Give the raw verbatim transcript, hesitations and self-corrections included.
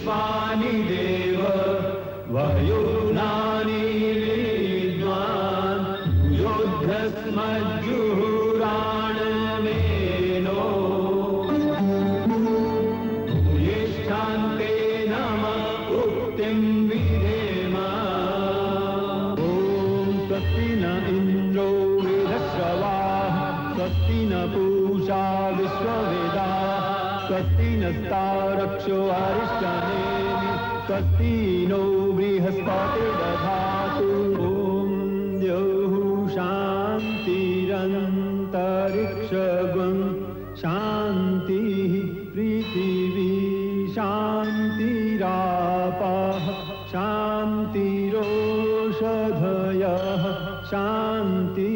विश्वानि देव वयुनानि विद्वान् योद्धस्मज्जुहुराणमेनो येष्ठान्ते नम उक्तिं विधेम ॐ स्वस्ति न इन्द्रो वेदश्रवाः स्वस्ति न पूषा विश्ववेदाः स्वस्ति नस्तारक्षो अरिष्टनेमि स्वस्ति नो बृहस्पतिर्दधातु ॐ द्यौः शान्तिरन्तरिक्षगं शान्तिः पृथिवी शान्तिरापः शान्तिरोषधयः शान्ति